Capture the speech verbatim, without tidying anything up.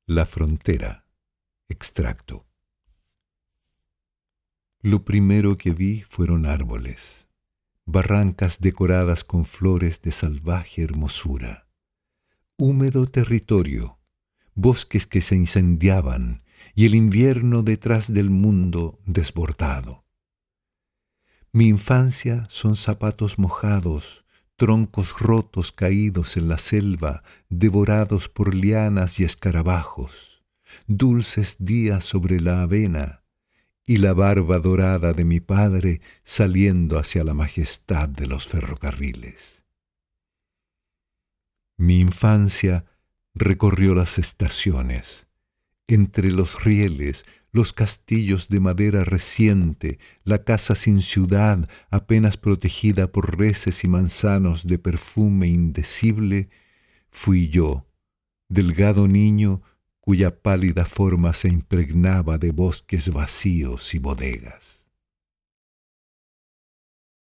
La frontera. Extracto. Lo primero que vi fueron árboles, barrancas decoradas con flores de salvaje hermosura, húmedo territorio, bosques que se incendiaban y el invierno detrás del mundo desbordado. Mi infancia son zapatos mojados, troncos rotos caídos en la selva, devorados por lianas y escarabajos, dulces días sobre la avena y la barba dorada de mi padre saliendo hacia la majestad de los ferrocarriles. Mi infancia recorrió las estaciones, entre los rieles, los castillos de madera reciente, la casa sin ciudad apenas protegida por reses y manzanos de perfume indecible, fui yo, delgado niño cuya pálida forma se impregnaba de bosques vacíos y bodegas.